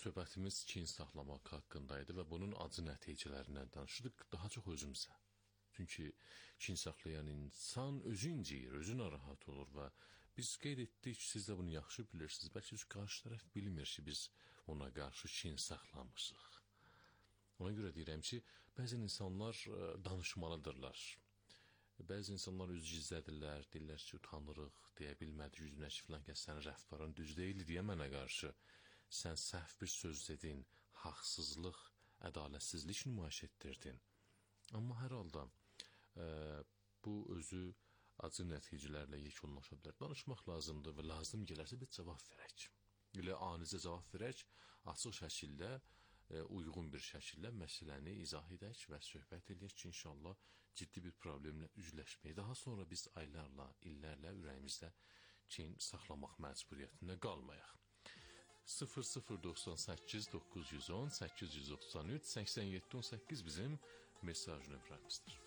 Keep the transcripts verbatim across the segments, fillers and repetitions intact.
söhbətimiz kin saxlamaq haqqındaydı və bunun acı nəticələrindən danışdıq, daha çox özümüzə. Çünki kin saxlayan insan özü inciyir, özü narahat olur və biz qeyd etdik, siz də bunu yaxşı bilirsiniz, bəlkə qarşı tərəf bilmir ki, biz ona qarşı kin saxlamışıq. Ona görə deyirəm ki, bəzi insanlar danışmalıdırlar. Bəzi insanlar üz gizlədirlər, deyirlər ki, utanırıq, deyə bilmədik yüzünə ki, filan kəs sənin rəftarın düz deyil deyə mənə qarşı. Sən səhv bir söz dedin, haqsızlıq, ədalətsizlik nümayiş etdirdin. Amma hər halda e, bu özü acı nəticələrlə yekunlaşa bilər. Danışmaq lazımdır və lazım gələrsə bir cavab verək. Elə anicə cavab verək, açıq şəkildə, uyğun bir şəkildə məsələni izah edək və söhbət edək ki, inşallah ciddi bir problemlə üzləşməyə. Daha sonra biz aylarla, illərlə ürəyimizdə kin saxlamaq məcburiyyətində qalmayaq. sıfır sıfır doxsan səkkiz doqquz yüz on səkkiz yüz doxsan üç səksən yeddi on səkkiz bizim mesaj nömrəmizdir.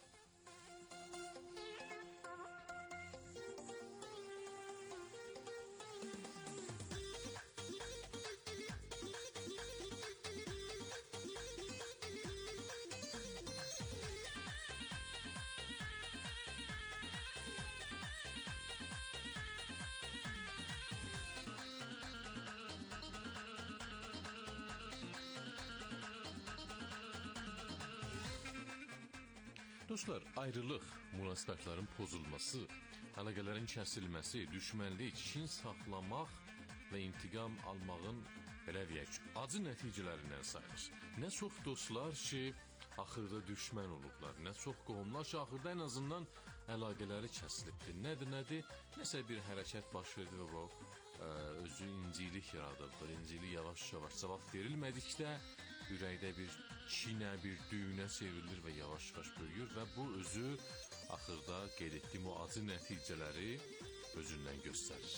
Dostlar, ayrılıq, münasibətlərin pozulması, əlaqələrin kəsilməsi, düşmənlik, kin saxlamaq və intiqam almağın, belə deyək, acı nəticələrindən sayılır. Nə çox dostlar ki, axırda düşmən olublar, nə çox qohumlar ki, axırda ən azından əlaqələri kəsilibdir. Nədir, nədir? Nəsə bir hərəkət baş verdi və bu, özü incilik yaradıbdır. İncilik yavaş-yavaş cavab verilmədikdə, ürəkdə bir kinə, bir düyünə çevrilir və yavaş-yavaş böyüyür və bu özü axırda qeyd etdiyim o acı nəticələri özündən göstərir.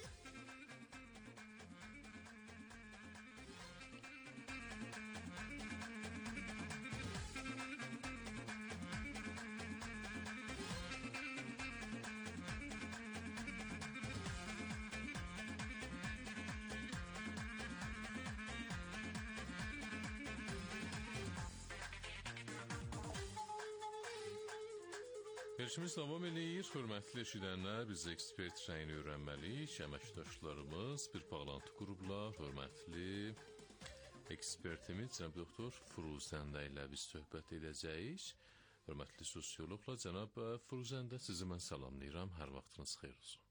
Verişimiz davam edir. Hörmətli eşidənlər, biz ekspert rəyini öyrənməliyik. Əməkdaşlarımız bir bağlantı qurublar. Hörmətli ekspertimiz cənab doktor Firuzəndə ilə biz söhbət edəcəyik. Hörmətli sosioloqla cənab Firuzəndə, sizi mən salamlayıram. Hər vaxtınız xeyir olsun.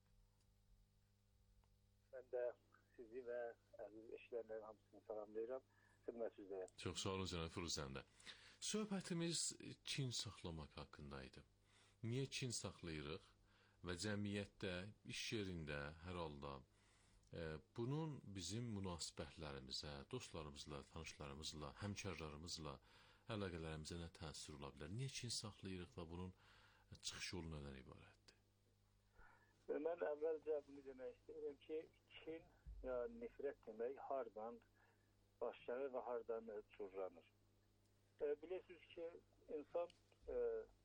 Mən də sizi və əziz eşidənlərin hamısını salamlayıram. Xidmət üzrəyəm. Çox sağ olun cənab Firuzəndə. Söhbətimiz kin saxlamaq haqqındaydı. Niyə kin saxlayırıq və cəmiyyətdə, iş yerində, hər halda e, bunun bizim münasibətlərimizə, dostlarımızla, tanışlarımızla, həmkarlarımızla, əlaqələrimizə nə təsir ola bilər? Niyə kin saxlayırıq və bunun çıxış yolu nədən ibarətdir? Mən əvvəlcə bunu demək istəyirəm ki, kin ya nifrət demək hardan başlanır və hardan çurlanır. E, bilirsiniz ki, insan e,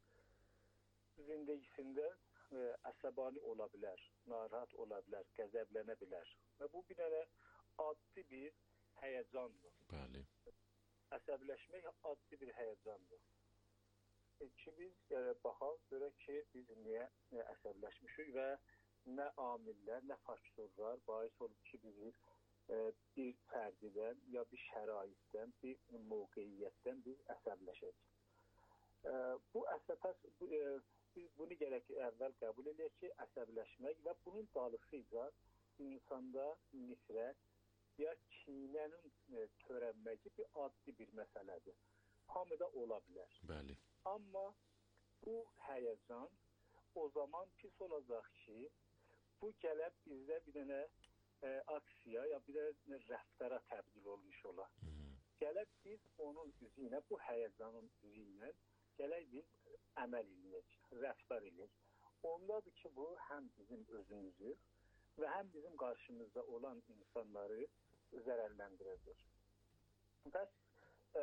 zindəgisində e, əsəbani ola bilər, narahat ola bilər, qəzəblənə bilər. Və bu bir dənə addi bir həyəcandır. Bəli. Əsəbləşmək addi bir həyəcandır. E, ki biz e, baxaq, görək ki, biz niyə e, əsəbləşmişik və nə amillər, nə faktorlar bahis olub ki, bizi e, bir fərdidən ya bir şəraitdən, bir mövqeyiyyətdən biz əsəbləşək. E, bu əsəbəs... Bu, e, Biz bunu gərək əvvəl qəbul edək ki, əsəbləşmək və bunun dalısıyla insanda nifrət ya kinənin e, törənməyi bir addi bir məsələdir. Hamıda ola bilər. Bəli. Amma bu həyəcan o zaman pis olacaq ki, bu gəlib bizdə bir dənə e, aksiya ya bir dənə rəftara təbdil olmuş ola. Hı -hı. Gəlib biz onun üzü ilə, bu həyəcanın üzü ilə gələk biz əməl edək, rəftar edək. Ondadır ki, bu həm bizim özümüzü və həm bizim qarşımızda olan insanları zərərləndirəcək. Bəs ə,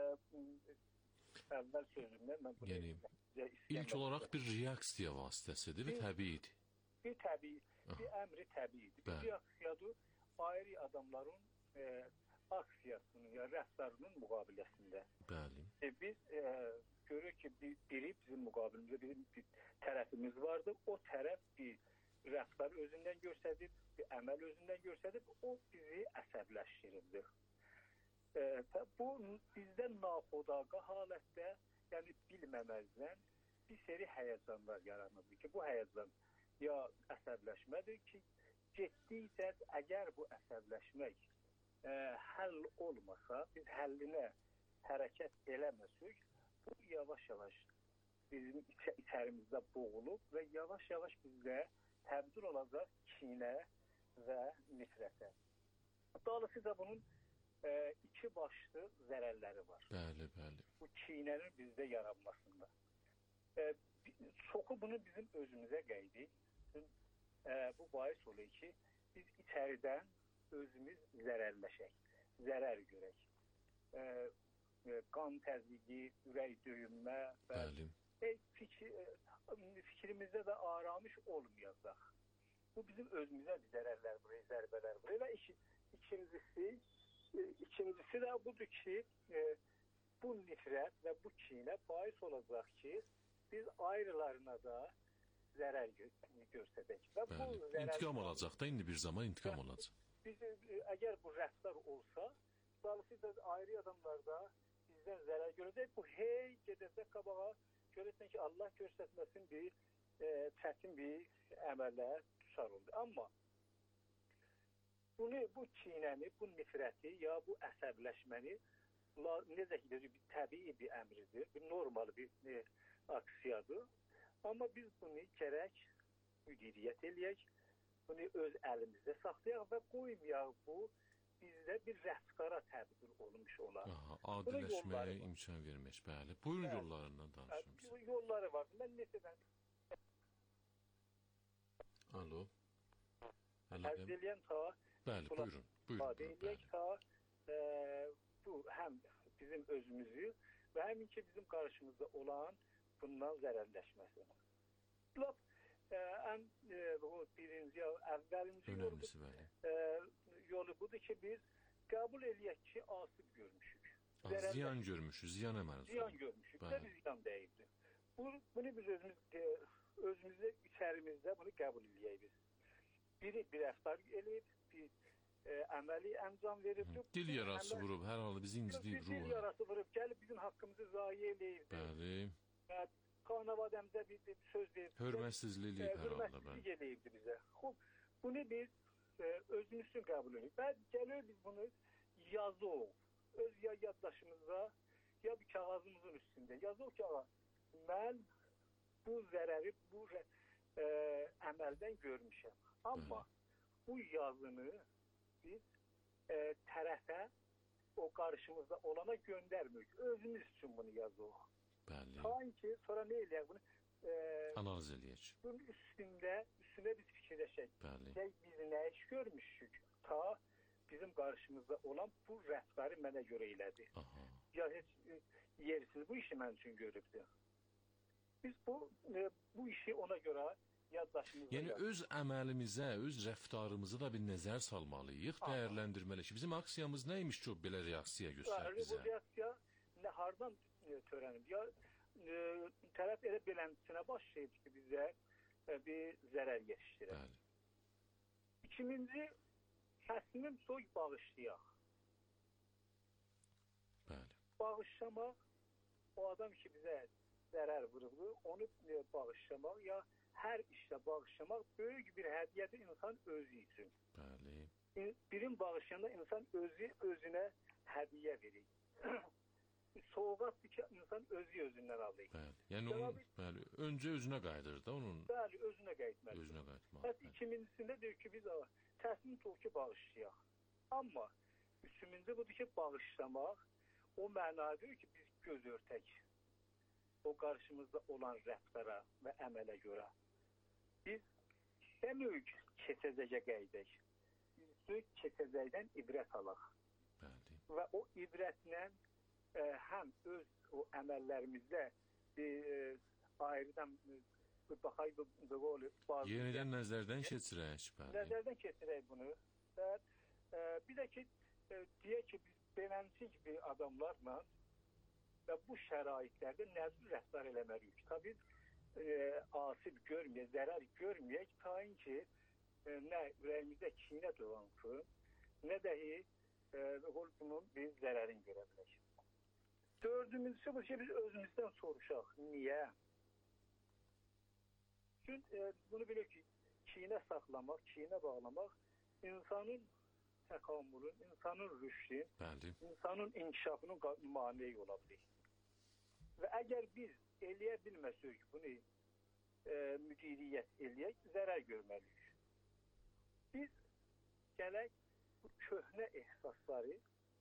əvvəl sözümdən mən bunu... Yəni, ilk olaraq bir reaksiya vasitəsidir və təbiidir. Bir təbii, bir əmri təbiidir. Bir reaksiyadır, ayrı adamların e, aksiyasının ya rəftarının müqabiləsində. Bəli. E, biz e, görürük ki, bir, biri bizim müqabilimizdə bizim bir tərəfimiz vardı. O tərəf bir rəftar özündən göstərib, bir əməl özündən göstərib, o bizi əsəbləşdirirdi. E, bu bizdə naxodaqa halətdə, yəni bilməməzdən bir seri həyəcanlar yaranırdı ki, bu həyəcan ya əsəbləşmədir ki, getdikcə əgər bu əsəbləşmək e, həll olmasa, biz həllinə hərəkət eləməsək, bu yavaş-yavaş bizim iç içərimizdə boğulub və yavaş-yavaş bizdə təbdil olacaq kinə və nifrətə. Dolayısıyla bunun e, iki başlı zərərləri var. Bəli, bəli. Bu kinənin bizdə yaranmasında. E, çoxu bunu bizim özümüzə qeydik. E, bu bahis oluyor ki, biz içəridən özümüz zərərləşək, zərər görək. E, e, qan təzyiqi, ürək döyünmə və e, fikir, e, fikrimizdə də aramış olmayacaq. Bu bizim özümüzə zərərlər buraya, zərbələr buraya və iki, ikincisi, e, ikincisi də budur ki, e, bu nifrət və bu kinə bahis olacaq ki, biz ayrılarına da zərər gö göstərək. Və bu zərər... İntiqam olacaq da, indi bir zaman intiqam olacaq. Biz, əgər bu rəftar olsa, dolayısıyla ayrı adamlar da bizdən zərər görəcək. Bu hey gedəcək qabağa, görürsən ki, Allah göstərməsin bir e, çətin bir əmələ düşər oldu. Amma bunu, bu kinəni, bu nifrəti ya bu əsəbləşməni necə ki, bir təbii bir əmridir, bir normal bir e, aksiyadır. Amma biz bunu gərək müdiriyyət eləyək, bunu öz əlimizdə saxlayaq və qoymayaq bu bizdə bir rəftara təbdil olmuş olar. Aha, adiləşməyə imkan vermək, bəli. Buyurun bəli. Yollarından danışın bize. Yolları var. Mən neçədən... Alo. Ərz eləyən ta... Bəli, buyurun. Buyurun. Eləyək ta e, bu həm bizim özümüzü və həmin ki bizim qarşımızda olan bundan zərərləşməsi. Lap e, ən e, bu birinci, əvvəlinci yolu, e, yolu budur ki, biz qəbul eləyək ki, asıb görmüşük. Ah, ziyan görmüşük, ziyan əməli. Ziyan görmüşük və biz ziyan deyildi. Bu, bunu biz özümüz, e, özümüzdə, içərimizdə bunu qəbul eləyək biz. Biri bir rəftar eləyib, bir e, əməli əncam verib. Dil yarası əməl... vurub, hər halda bizi incitib, ruh. Dil yarası vurub, gəlib bizim haqqımızı zayi eləyib. Bəli. Kanavadəmdə bir, bir söz verib. Hörmətsizlik hər halda. Hörmətsizlik eləyibdi bizə. Xub, bunu biz e, özümüz üçün qəbul edirik. Və gəlir biz bunu yazıq, öz ya yaddaşımızda, ya bir kağızımızın üstündə. Yazıq ki, mən bu zərəri, bu e, əməldən görmüşəm. Amma Hı. bu yazını biz e, tərəfə, o qarşımızda olana göndərmirik. Özümüz üçün bunu yazıq. Bəli. Sanki sonra nə eləyək bunu? E, Analiz eləyək. Bunun üstündə, üstünə biz fikirləşək. Bəli. Biz nə iş görmüşük? Ta bizim qarşımızda olan bu rəftarı mənə görə elədi. Aha. Ya heç yersiz bu işi mən üçün görübdü. Biz bu, e, bu işi ona görə yaddaşımızda... Yəni yad... öz əməlimizə, öz rəftarımızı da bir nəzər salmalıyıq, dəyərləndirməliyik. Bizim aksiyamız nəymiş ki, belə reaksiya göstərir bizə? Bu reaksiya nə, hardan törənib? Ya e, tərəf elə beləmsinə başlayıb ki, bizə e, bir zərər yetişdirək. Bəli. İkinci, kəsmim soy bağışlayaq. Bəli. Bağışlamaq, o adam ki, bizə zərər vurubdur, onu e, bağışlamaq, ya hər işlə bağışlamaq böyük bir hədiyyədir insan özü üçün. Bəli. Birin bağışlayanda insan özü özünə hədiyyə verir. Soğuqatdır ki, insan özü özündən alır. Bəli. Yəni onun, bəli, öncə özünə qayıdır da onun. Bəli, özünə qayıtmalı. Özünə qayıtmalı. Bəli, ikincisində deyir ki, biz təsmin ol ki, bağışlayaq. Amma üçüncü budur ki, bağışlamaq o mənadır ki, biz göz örtək. O qarşımızda olan rəftara və əmələ görə. Biz həmük keçəcəyə qayıdək. Biz keçəcəkdən ibrət alaq. Bəli. Və o ibrətlə e, həm öz o əməllərimizdə bir e, ayrıdan bir baxay bu bazı yenidən nəzərdən keçirək. Nəzərdən keçirək bunu. Və e, bir də ki e, deyək ki, biz beləncik bir adamlarla və bu şəraitlərdə nəzri rəftar eləməliyik. Tabii e, asib görməyək, zərər görməyək, tayin ki, e, nə ürəyimizdə kinə dolansın, nə dəhi e, bunun bir zərərin görə bilək. Dördüncüsü bu ki, biz özümüzdən soruşaq. Niyə? Çünki e, bunu bilək ki, kinə saxlamaq, kinə bağlamaq insanın təkamülün, insanın rüşdün, insanın inkişafının maneyi ola bilir. Və əgər biz eləyə bilməsək bunu e, müdiriyyət eləyək, zərər görməliyik. Biz gələk bu köhnə ehsasları,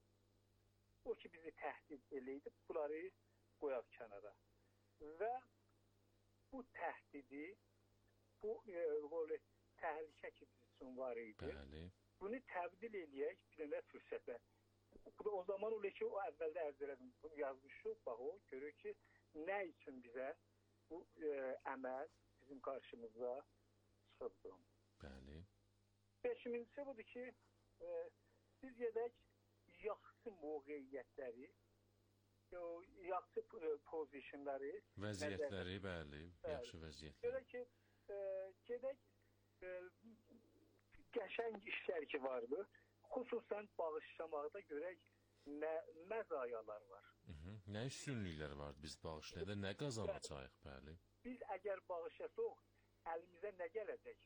o ki bizi təhdid eləydi, bunları qoyaq kənara. Və bu təhdidi, bu e, böyle, təhlükə ki bizim üçün var idi, Bəli. Bunu təbdil eləyək bir dənə fürsətə. Bu da o zaman olur ki, o əvvəldə ərz elədim, bunu yazmışıq, bax o, görür ki, nə üçün bizə bu e, əməl bizim qarşımıza çıxıbdır. Bəli. Beşincisi budur ki, e, biz gedək yaxşı mövqeyiyyətləri, yaxşı pozisyonları, vəziyyətləri, bəli, yaxşı vəziyyətləri. Görə ki, e, gedək e, qəşəng işlər ki vardır, xüsusən bağışlamaqda görək nə məzayalar var. Hı -hı. Nə üstünlüklər var biz bağışlayanda, nə qazanacağıq, bəli. Biz əgər bağışlasaq, əlimizə nə gələcək?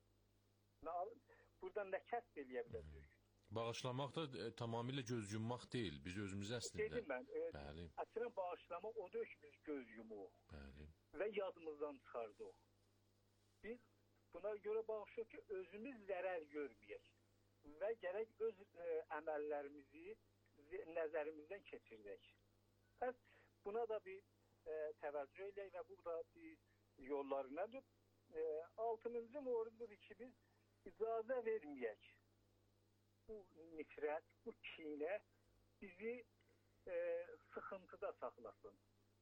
Buradan nə kəsb eləyə biləcək? Bağışlamaq da e, tamamilə göz yummaq deyil, biz özümüzü əslində. Dedim mən, e, bəli. Əslində bağışlamaq o deyil ki, biz göz yumuq. Bəli. Və yadımızdan çıxardıq. Biz buna görə bağışlıq ki, özümüz zərər görməyək və gərək öz e, əməllərimizi nəzərimizdən keçirdək. Bəs buna da bir e, təvəccüh eləyək və bu da bir yolları nədir? E, altıncı mövrid budur ki, biz icazə verməyək. Bu nifrət, bu kinə bizi e, sıxıntıda saxlasın.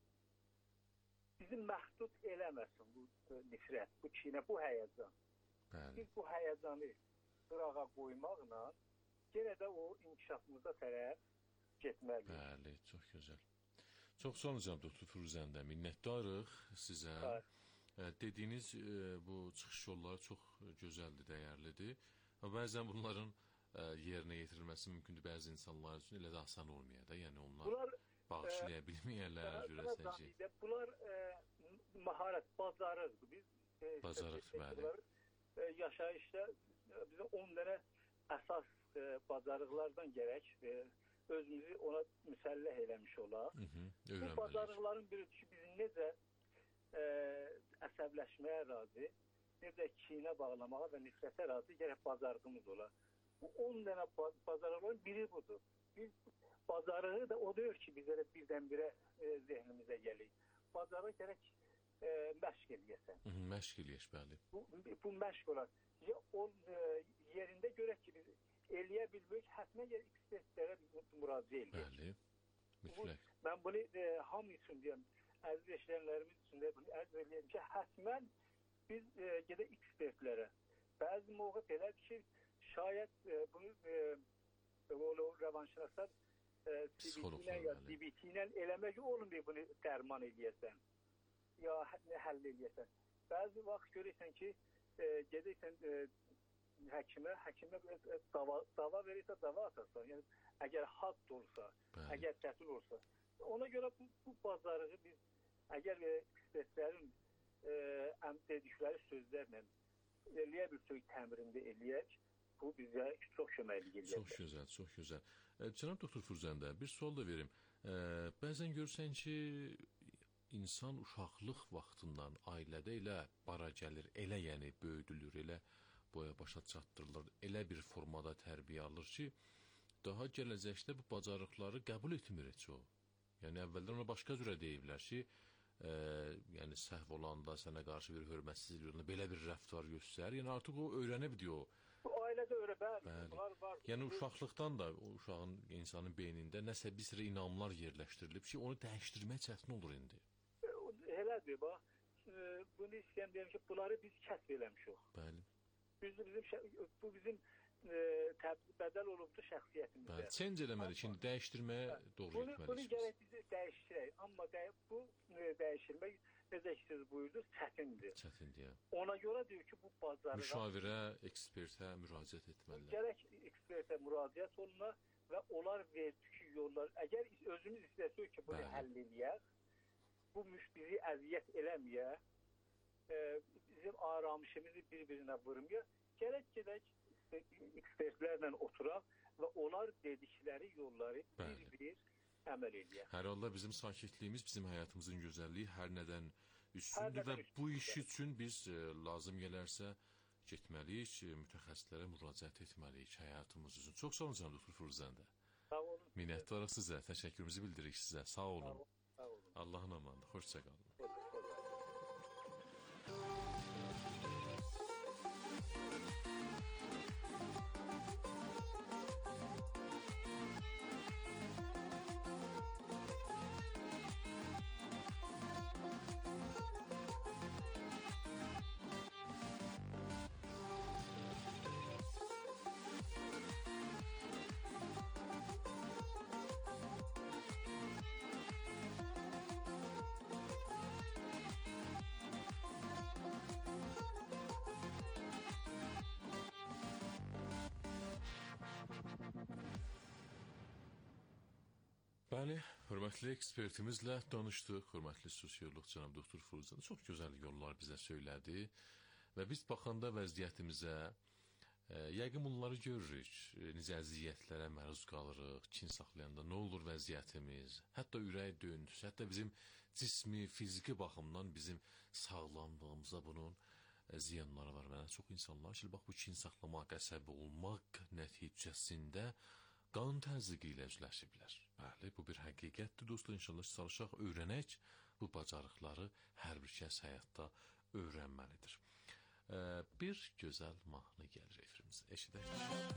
Bizi məhdud eləməsin bu nifrət, bu kinə, bu həyəcan. Bəli. Biz bu həyəcanı qırağa qoymaqla yenə də o inkişafımıza tərəf getməliyik. Bəli, çox gözəl. Çox sağ olun cənab doktor Firuzəndə, minnətdarıq sizə. Bəli. Dediyiniz bu çıxış yolları çox gözəldir, dəyərlidir. Bəzən bunların yerinə yetirilməsi mümkündür bəzi insanlar üçün, elə də asan olmaya da, yəni onlar Bunlar, bağışlaya bilməyərlər, görəsən ki. Bunlar e, maharət, bacarıqdır. Biz e, bacarıq, bəli. E, yaşayışda bizə on dənə əsas e, bacarıqlardan gərək e, özümüzü ona müsəlləh eləmiş olaq. Hı -hı, bu bacarıqların biri ki, biz necə e, əsəbləşməyə razı, necə kinə bağlamağa və nifrətə razı gərək bacarığımız olar. Bu on dənə bacarıqların biri budur. Biz bacarığı da o deyir ki, bizə birdən-birə e, zehnimizə gəlir. Bacarıq gərək e, məşq eləyəsən. Hı -hı, məşq eləyək, bəli. Bu, bu məşq olar. Ya o e, yerində görək ki, biz eləyə bilmək, həttə gəlir ekspertlərə müraciə eləyək. Bəli, mütləq. Bu, mən bunu e, hamı üçün deyəm, əziz eşləyənlərimiz üçün də bunu ərz eləyəm ki, həttəmən biz e, gedək ekspertlərə. Bəzi mövqe belədir ki, şayət e, bunu e, o rəvanşinaslar e, C B T ilə ya D B T ilə eləmək olmuyor bunu dərman eləyəsən ya həll eləyəsən. Bəzi vaxt görürsən ki, e, gedəksən e, həkimə, həkimə dava, dava verirsə dava atarsan. Yəni, əgər hadd olsa, Bəli. əgər tətil olsa. Ona görə bu, bu bazarığı biz əgər e, ekspertlərin e, dedikləri sözlərlə eləyə bilsək təmrində eləyək, bu bizə çox köməkli gəlir. Çox gözəl, çox gözəl. E, Cənab doktor Firuzəndə, bir sual da verim. E, bəzən görürsən ki, insan uşaqlıq vaxtından ailədə elə bara gəlir, elə yəni böyüdülür, elə boya başa çatdırılır, elə bir formada tərbiyə alır ki, daha gələcəkdə bu bacarıqları qəbul etmir heç o. Yəni əvvəldən ona başqa cürə deyiblər ki, e, yəni səhv olanda sənə qarşı bir hörmətsizlik yolunda belə bir rəftar göstər. Yəni artıq o öyrənib diyor. Bu ailədə öyrə, bəli. Bunlar var. Yəni uşaqlıqdan da o uşağın, insanın beynində nəsə bir sıra inamlar yerləşdirilib ki, onu dəyişdirmək çətin olur indi. Elədir, bax. Bunu istəyəm deyəm ki, bunları biz kəsb eləmişik. Bəli. Bizim, bizim, bu bizim e, təbdil bədəl olubdu şəxsiyyətimizdə. Bəli, change eləməli, şimdi dəyişdirməyə doğru bunu, getməliyik. Bunu gərək biz dəyişdirək, amma dəy bu e, dəyişilmək, necə ki siz buyurdunuz, çətindir. Çətindir. Ona görə deyir ki, bu bacarığa... Müşavirə, ekspertə müraciət etməlidir. Gərək ekspertə müraciət oluna və onlar verdiki yollar, əgər özümüz istəsirik ki, bunu Bəli. həll eləyək, bu bizi əziyyət eləməyə, e, bizim aramışımızı bir-birinə vurmaya, gərək gedək ekspertlərlə oturaq və onlar dedikləri yolları bir-bir əməl eləyək. Hər halda bizim sakitliyimiz, bizim həyatımızın gözəlliyi hər nədən üstündür və bu iş üçün biz e, lazım gələrsə getməliyik, mütəxəssislərə müraciət etməliyik həyatımız üçün. Çox sağ olun cənab doktor Firuzəndə. Sağ olun. Minnətdarıq sizə, təşəkkürümüzü bildiririk sizə. Sağ olun. Sağ olun. Sağ olun. Allahın amanı, xoşça qalın. Bəli, hörmətli ekspertimizlə danışdıq. Hörmətli sosiolog cənab doktor Firuzəndə çox gözəl yollar bizə söylədi və biz baxanda vəziyyətimizə e, yəqin bunları görürük. E, necə əziyyətlərə məruz qalırıq, kin saxlayanda nə olur vəziyyətimiz, hətta ürək döyüntüsü, hətta bizim cismi, fiziki baxımdan bizim sağlamlığımıza bunun e, ziyanları var. Mənə çox insanlar ki, bax bu kin saxlamaq, əsəbi olmaq nəticəsində qan təzyiqi ilə üzləşiblər. Bəli, bu bir həqiqətdir dostlar. İnşallah çalışaq, öyrənək, bu bacarıqları hər bir kəs həyatda öyrənməlidir. Ee, bir gözəl mahnı gəlir efrimizə. Eşidək.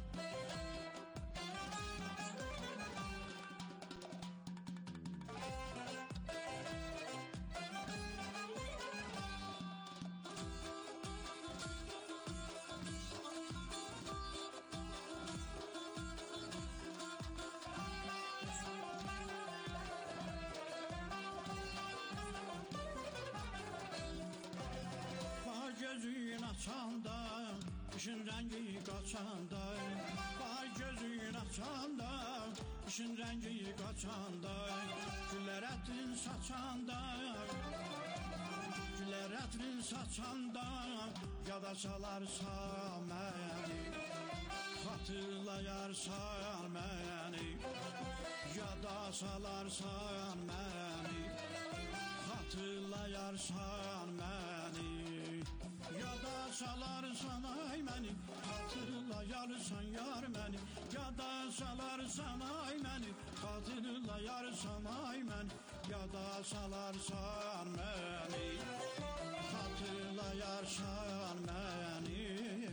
Gözün açanda, işin rəngi qaçanda, var gözün açanda, işin rəngi qaçanda, gülər ətrin saçanda, gülər ətrin saçanda, yada salarsa məni, xatırlayarsan məni, yada salarsan məni, xatırlayarsan məni. Yada salarsan ay məni, xatırlayarsan yar məni. Yada salarsan ay məni, xatırlayarsan ay məni. Yada salarsan məni, xatırlayarsan məni.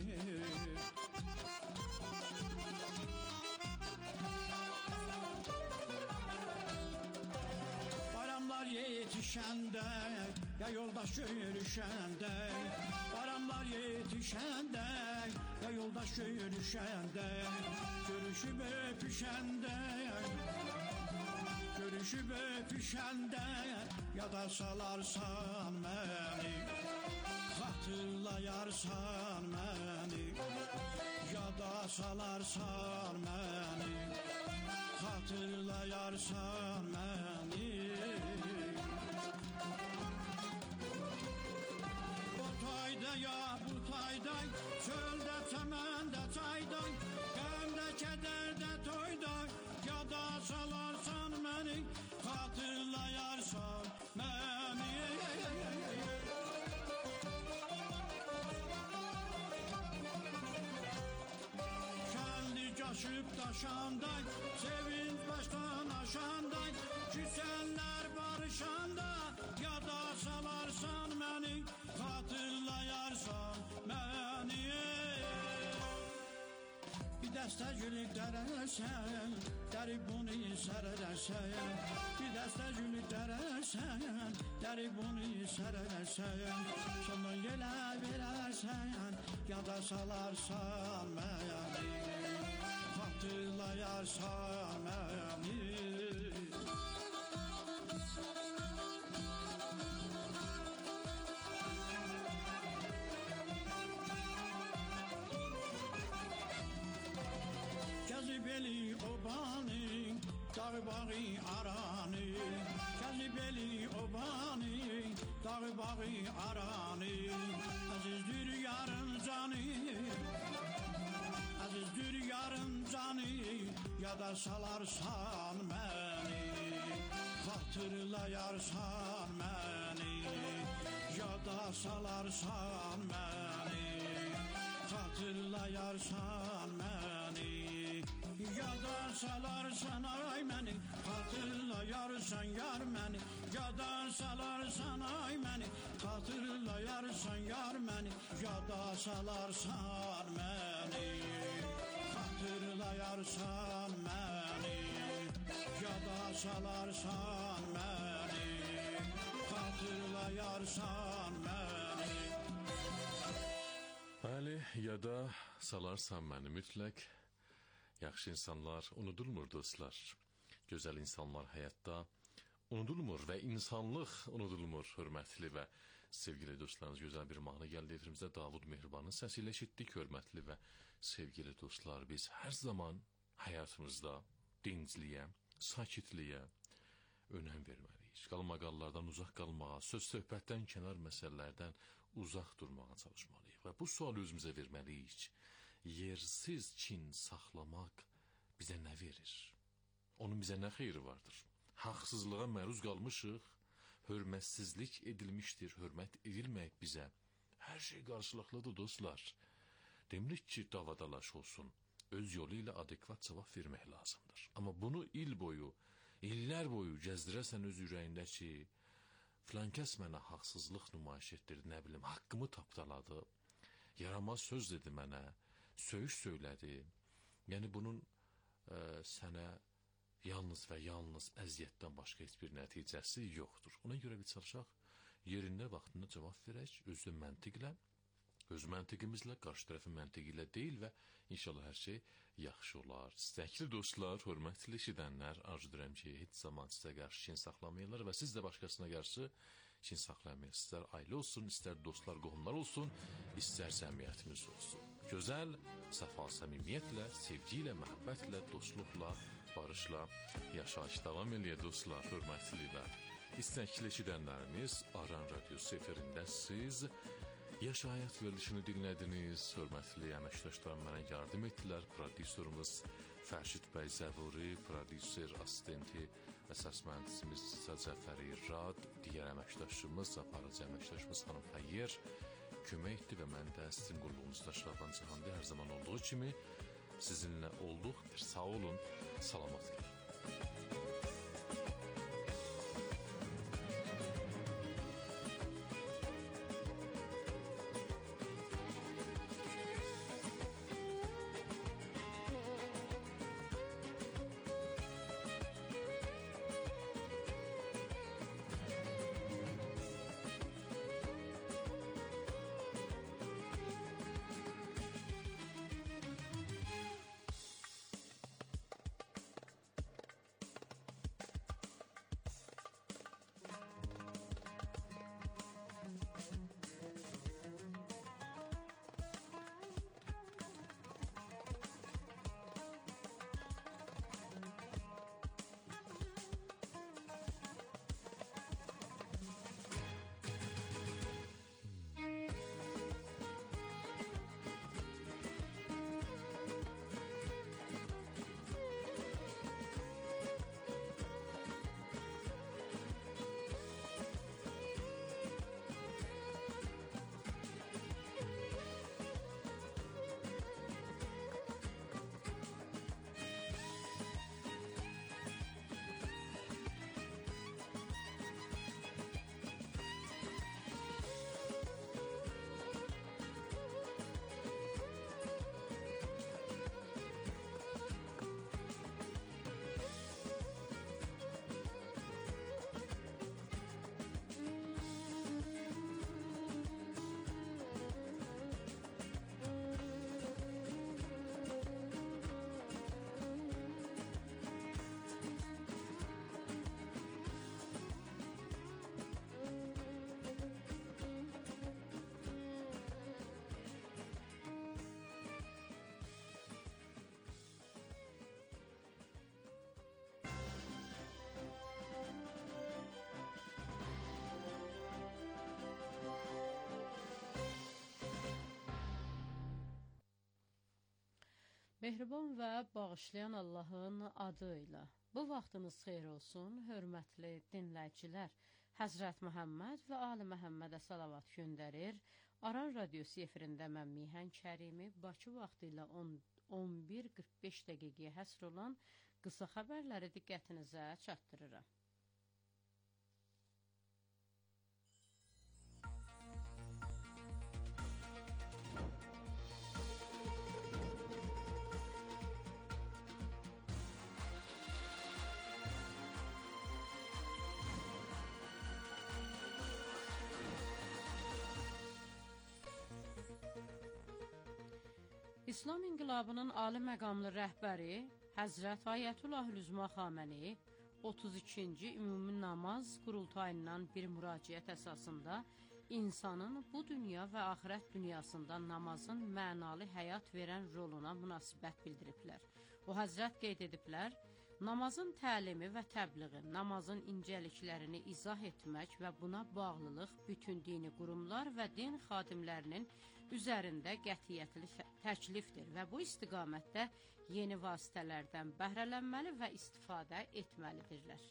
Bayramlar yetişəndə, ya yoldaş görüşəndə, bayramlar yetişəndə, ya yoldaş görüşəndə, görüşüb öpüşəndə, görüşüb öpüşəndə, yada salarsan məni, xatırlayarsan məni, yada salarsan məni, xatırlayarsan məni. Ya bu tayda, çöldə, çəməndə, çayda, qəmdə, kədərdə, toyda, yada salarsan məni, xatırlayarsan məni. Şənlik aşıb daşanda, sevinç başdan aşanda, küsənlər barışanda, yada salarsan məni, xatırlayarsan məni. Bir dəstə gülü dərəsən, dərib bunu sərərəsən. Bir dəstə gülü dərəsən, dərib bunu sərərəsən. Sonra yelə verərsən, yada salarsan məni, xatırlayarsan məni. Gəzibeli obanı, dağı bağı aranı. Gəzibeli obanı, dağı bağı aranı. Əzizdir yarın canı, əzizdir yarın canı. Yada salarsan məni, xatırlayarsan məni. Yada salarsan məni, xatırlayarsan məni. Yada salarsan ay məni, xatırlayarsan yar məni. Yada salarsan ay məni, xatırlayarsan yar məni. Yada salarsan məni, xatırlayarsan məni. Yada salarsan məni, xatırlayarsan məni. Bəli, yada salarsan məni mütləq. Yaxşı insanlar unudulmur dostlar. Gözəl insanlar həyatda unudulmur və insanlıq unudulmur. Hörmətli və sevgili dostlarımız, gözəl bir mahnı gəldi efrimizdə. Davud Mehribanın səsi ilə eşitdik. Hörmətli və sevgili dostlar, biz hər zaman həyatımızda dincliyə, sakitliyə önəm verməliyik. Qalmaqallardan uzaq qalmağa, söz söhbətdən kənar məsələlərdən uzaq durmağa çalışmalıyıq. Və bu sualı özümüzə verməliyik. Yersiz kin saxlamaq bizə nə verir? Onun bizə nə xeyri vardır? Haqsızlığa məruz qalmışıq, hörmətsizlik edilmişdir, hörmət edilmək bizə. Hər şey qarşılıqlıdır dostlar. Demirik ki, davadalaş olsun, öz yolu ilə adekvat cavab vermək lazımdır. Amma bunu il boyu, illər boyu gəzdirəsən öz ürəyində ki, filan kəs mənə haqsızlıq nümayiş etdirdi, nə bilim, haqqımı tapdaladı, yaramaz söz dedi mənə, söyüş söylədi. Yəni bunun ə, sənə yalnız və yalnız əziyyətdən başqa heç bir nəticəsi yoxdur. Ona görə bir çalışaq, yerində, vaxtında cavab verək, özü məntiqlə, öz məntiqimizlə, qarşı tərəfin məntiqi ilə deyil və inşallah hər şey yaxşı olar. İstəkli dostlar, hörmətli eşidənlər, arzu edirəm ki, heç zaman sizə qarşı kin saxlamayırlar və siz də başqasına qarşı kin saxlamayın. İstər ailə olsun, istər dostlar, qohumlar olsun, istər cəmiyyətimiz olsun. Gözəl, səfa, səmimiyyətlə, sevgi ilə, məhəbbətlə, dostluqla, barışla yaşayış davam eləyə dostlar, hörmətli və istəkli eşidənlərimiz. Aran Radiosu efirində siz Yaşayat verilişini dinlədiniz. Hörmətli əməkdaşlarım mənə yardım etdilər. Prodüserimiz Fərşid bəy Zəvuri, prodüser assistenti və səs mühəndisimiz Cəfəri Rad, digər əməkdaşımız, aparıcı əməkdaşımız xanım Xəyyer kömək etdi və mən də sizin qulluğunuzda Şaban Cahanda hər zaman olduğu kimi sizinlə olduq. Sağ olun, salamat qalın. Mehriban və bağışlayan Allahın adı ilə. Bu vaxtınız xeyir olsun, hörmətli dinləyicilər. Həzrət Məhəmməd və Ali Məhəmmədə salavat göndərir. Aran radiosu efirində mən Mihən Kərimi, Bakı vaxtı ilə on bir qırx beş dəqiqəyə həsr olan qısa xəbərləri diqqətinizə çatdırıram. İslam İnqilabının ali məqamlı rəhbəri Həzrət Ayətullah Üzma Xameneyi otuz ikinci ümumi namaz qurultayından bir müraciət əsasında insanın bu dünya və axirət dünyasında namazın mənalı həyat verən roluna münasibət bildiriblər. O Həzrət qeyd ediblər, namazın təlimi və təbliği, namazın incəliklərini izah etmək və buna bağlılıq bütün dini qurumlar və din xadimlərinin üzərində qətiyyətli təklifdir və bu istiqamətdə yeni vasitələrdən bəhrələnməli və istifadə etməlidirlər.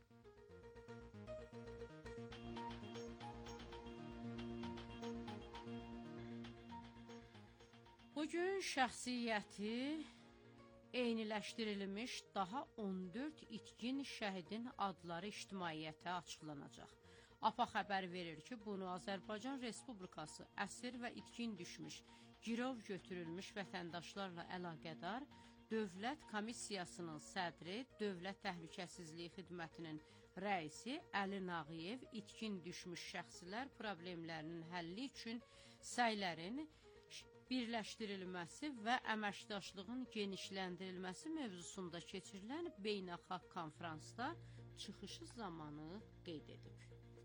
Bugün şəxsiyyəti eyniləşdirilmiş daha on dörd itkin şəhidin adları ictimaiyyətə açıqlanacaq. A P A xəbər verir ki, bunu Azərbaycan Respublikası əsir və itkin düşmüş, girov götürülmüş vətəndaşlarla əlaqədar Dövlət Komissiyasının sədri, Dövlət Təhlükəsizliyi Xidmətinin rəisi Əli Nağıyev itkin düşmüş şəxslər problemlərinin həlli üçün səylərin birləşdirilməsi və əməkdaşlığın genişləndirilməsi mövzusunda keçirilən beynəlxalq konfransda çıxışı zamanı qeyd edib.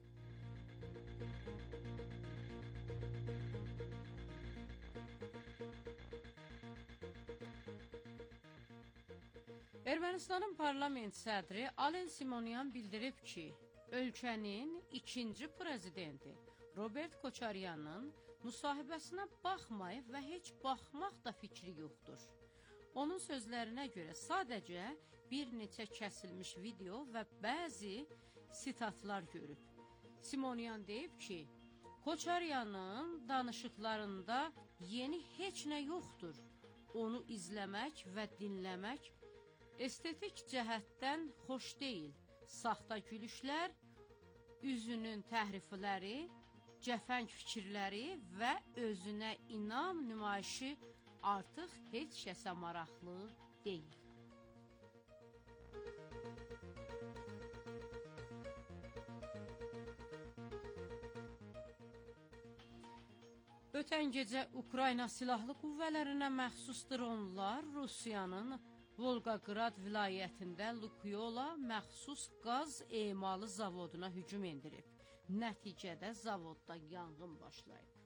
Ermənistanın parlament sədri Alen Simonyan bildirib ki, ölkənin ikinci prezidenti Robert Koçaryanın müsahibəsinə baxmayıb və heç baxmaq da fikri yoxdur. Onun sözlərinə görə sadəcə bir neçə kəsilmiş video və bəzi sitatlar görüb. Simonyan deyib ki, Koçaryanın danışıqlarında yeni heç nə yoxdur. Onu izləmək və dinləmək estetik cəhətdən xoş deyil. Saxta gülüşlər, üzünün təhrifləri, cəfəng fikirləri və özünə inam nümayişi artıq heç kəsə maraqlı deyil. Ötən gecə Ukrayna silahlı qüvvələrinə məxsus dronlar Rusiyanın Volqaqrad vilayətində Lukyola məxsus qaz emalı zavoduna hücum endirib. Nəticədə zavodda yanğın başlayıb.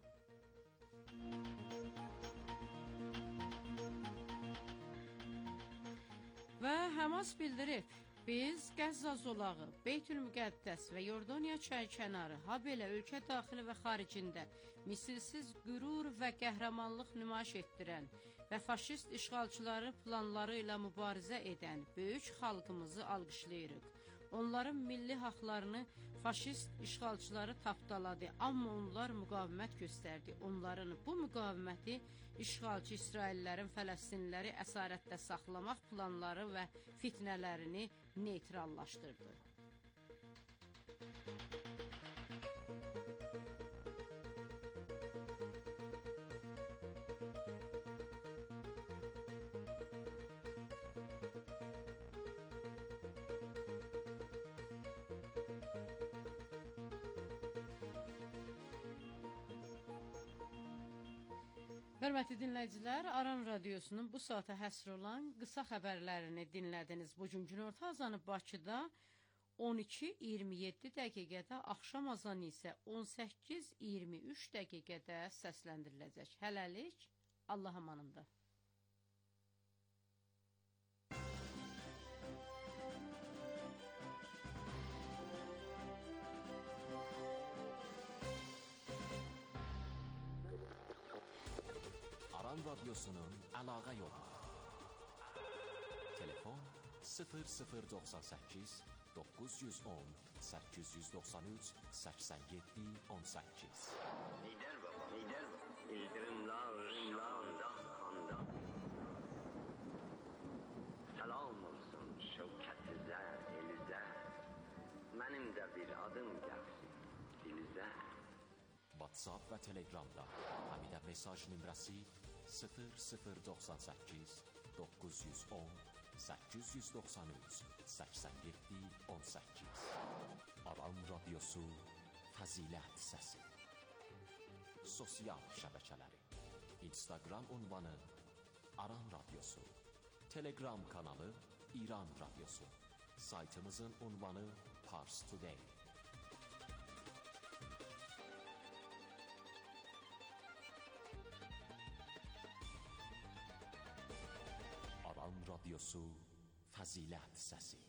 Və Həmas bildirib, biz Qəzza zolağı, Beytülmüqəddəs və Yordaniya çay-kənarı, habelə ölkə daxili və xaricində misilsiz qürur və qəhrəmanlıq nümayiş etdirən və faşist işğalçıları planları ilə mübarizə edən böyük xalqımızı alqışlayırıq. Onların milli haqlarını faşist işğalçıları tapdaladı, amma onlar müqavimət göstərdi. Onların bu müqaviməti işğalçı İsraillərin Fələstinliləri əsarətdə saxlamaq planları və fitnələrini neytrallaşdırdı. Hörmətli dinləyicilər, Aran Radiosunun bu saata həsr olan qısa xəbərlərini dinlədiniz. Bugün günorta azanı Bakıda on iki iyirmi yeddi dəqiqədə, axşam azanı isə on səkkiz iyirmi üç dəqiqədə səsləndiriləcək. Hələlik, Allah amanında. Aran Radyosu'nun Əlaqə Yolu. sıfır sıfır doxsan səkkiz doqquz yüz on səkkiz yüz doxsan üç səksən yeddi on səkkiz. Lider baba, lider baba. İldirimla, ırımla, andan, andan. Selam olsun şevketinize, elize. Benim de bir adım gelsin dilize. WhatsApp və Telegramda Həmidə mesaj nömrəsi sıfır sıfır doxsan səkkiz doqquz yüz on səkkiz yüz doxsan üç səksən yeddi on səkkiz. Aran Radiosu Fəzilət Səsi. Sosial şəbəkələri: Instagram ünvanı Aran Radiosu, Telegram kanalı İran Radiosu, saytımızın ünvanı Pars Today. Aran Radiosu Fəzilət Səsi.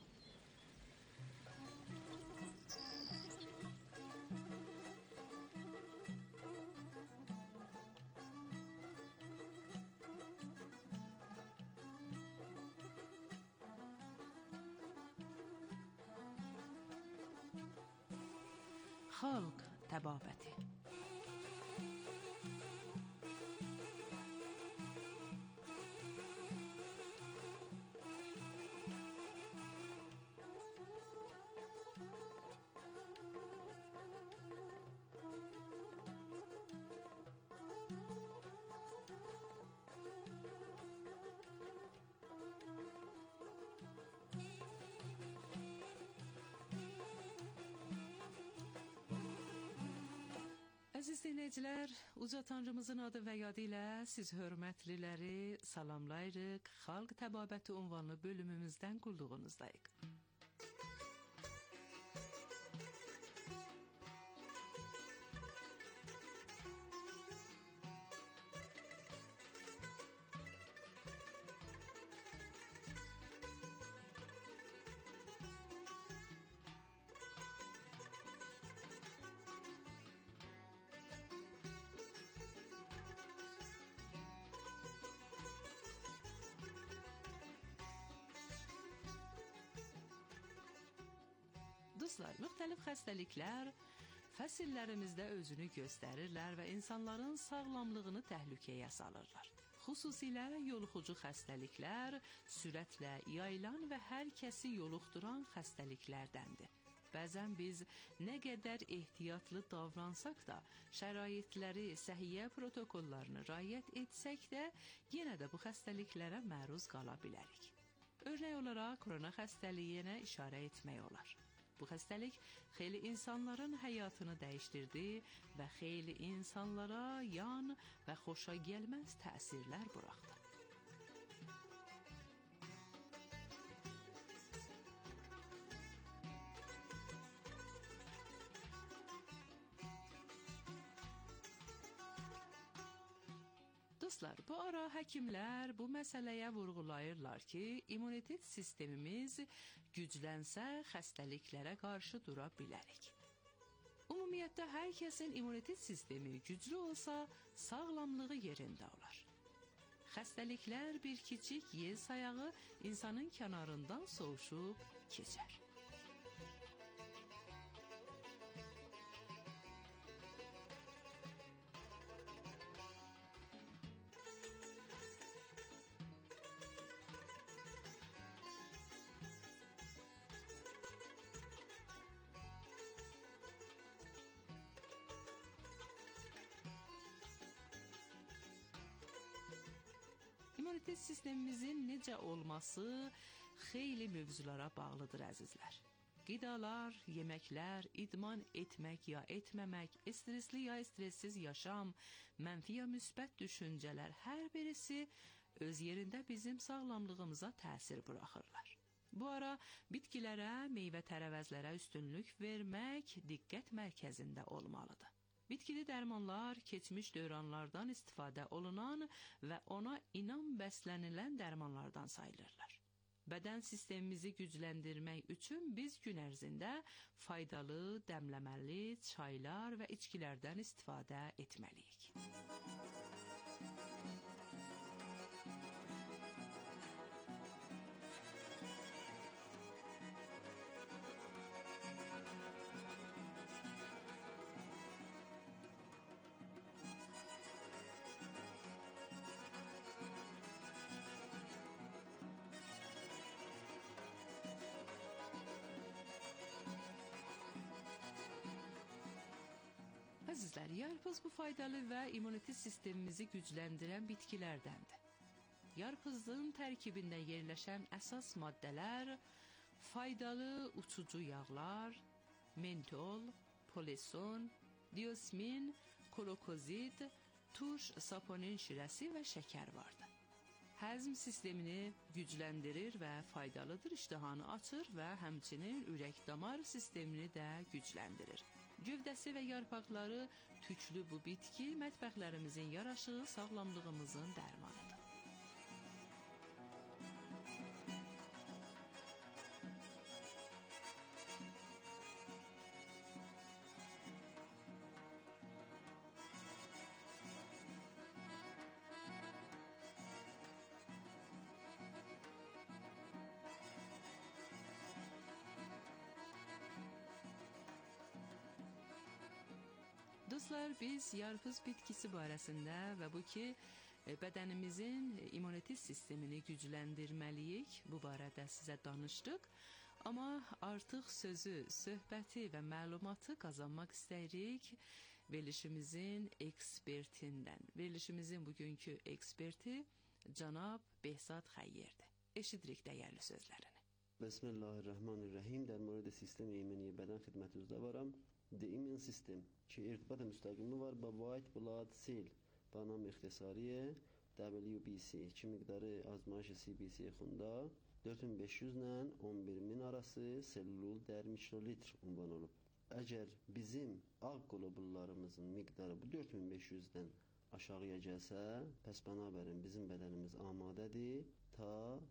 Xalq təbabəti. Əziz dinləyicilər, Uca Tanrımızın adı və yadı ilə siz hörmətliləri salamlayırıq. Xalq təbabəti ünvanlı bölümümüzdən qulluğunuzdayıq. Dostlar, müxtəlif xəstəliklər fəsillərimizdə özünü göstərirlər və insanların sağlamlığını təhlükəyə salırlar. Xüsusilə yoluxucu xəstəliklər sürətlə yayılan və hər kəsi yoluxduran xəstəliklərdəndir. Bəzən biz nə qədər ehtiyatlı davransaq da, şəraitləri, səhiyyə protokollarını riayət etsək də, yenə də bu xəstəliklərə məruz qala bilərik. Örnək olaraq korona xəstəliyinə işarə etmək olar. Bu xəstəlik xeyli insanların həyatını dəyişdirdi və xeyli insanlara yan və xoşa gəlməz təsirlər buraxdı. Dostlar, bu ara həkimlər bu məsələyə vurğulayırlar ki, immunitet sistemimiz güclənsə xəstəliklərə qarşı dura bilərik. Ümumiyyətlə, hər kəsin immunitet sistemi güclü olsa, sağlamlığı yerində olar. Xəstəliklər bir kiçik yel sayağı insanın kənarından soğuşub keçər. İmmunitet sistemimizin necə olması xeyli mövzulara bağlıdır əzizlər. Qidalar, yeməklər, idman etmək ya etməmək, stresli ya stressiz yaşam, mənfi ya müsbət düşüncələr hər birisi öz yerində bizim sağlamlığımıza təsir buraxırlar. Bu ara bitkilərə, meyvə-tərəvəzlərə üstünlük vermək diqqət mərkəzində olmalıdır. Bitkili dərmanlar keçmiş dövrlərdən istifadə olunan və ona inam bəslənilən dərmanlardan sayılırlar. Bədən sistemimizi gücləndirmək üçün biz gün ərzində faydalı, dəmləməli çaylar və içkilərdən istifadə etməliyik. əzizlər, yarpız bu faydalı və immunite sistemimizi gücləndirən bitkilərdəndir. Yarpızın tərkibində yerləşən əsas maddələr faydalı uçucu yağlar, mentol, polison, diosmin, kolokozid, turş saponin şirəsi və şəkər vardır. Həzm sistemini gücləndirir və faydalıdır, iştahanı açır və həmçinin ürək-damar sistemini də gücləndirir. Gövdəsi və yarpaqları tüklü bu bitki mətbəxlərimizin yaraşığı sağlamlığımızın dərmanıdır. Dostlar, biz yarpız bitkisi barəsində və bu ki, bədənimizin immunite sistemini gücləndirməliyik, bu barədə sizə danışdıq. Amma artıq sözü, söhbəti və məlumatı qazanmaq istəyirik verilişimizin ekspertindən. Verilişimizin bugünkü eksperti cənab Behzad Xəyyerdir. Eşidirik dəyərli sözlərini. Bismillahirrahmanirrahim. در مورد سیستم ایمنی بدن خدمتتون دارم. The immune system که ارتباط مستقیم var با white blood cell با نام اختصاری دبلیو بی سی که مقدار آزمایش سی بی سی خونده dört bin beş yüz ilə on bir min arası selül der mikrolitr ünvan olub. Əgər bizim ağ qlobullarımızın miqdarı bu dört bin beş yüzdən aşağıya gəlsə, pəs bənabərin bizim bədənimiz amadədir ta